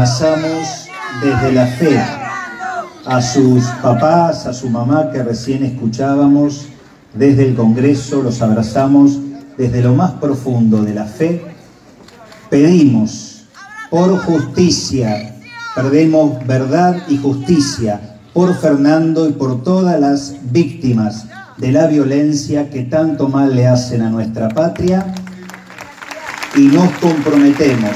abrazamos desde la fe a sus papás, a su mamá que recién escuchábamos desde el Congreso, los abrazamos desde lo más profundo de la fe. Pedimos por justicia, pedimos verdad y justicia por Fernando y por todas las víctimas de la violencia que tanto mal le hacen a nuestra patria, y nos comprometemos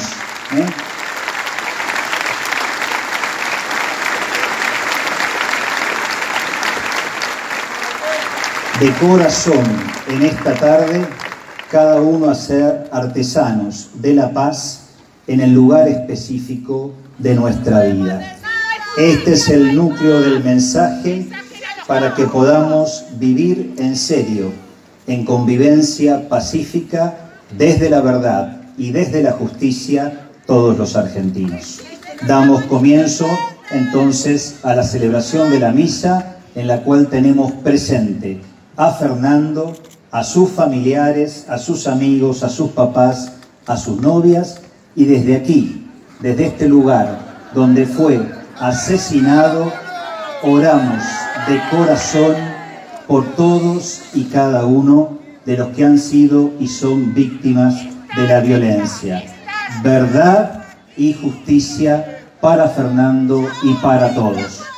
de corazón en esta tarde, cada uno a ser artesanos de la paz en el lugar específico de nuestra vida. Este es el núcleo del mensaje para que podamos vivir en serio, en convivencia pacífica, desde la verdad y desde la justicia, todos los argentinos. Damos comienzo entonces a la celebración de la misa, en la cual tenemos presente a Fernando, a sus familiares, a sus amigos, a sus papás, a sus novias, y desde aquí, desde este lugar donde fue asesinado, oramos de corazón por todos y cada uno de los que han sido y son víctimas de la violencia. Verdad y justicia para Fernando y para todos.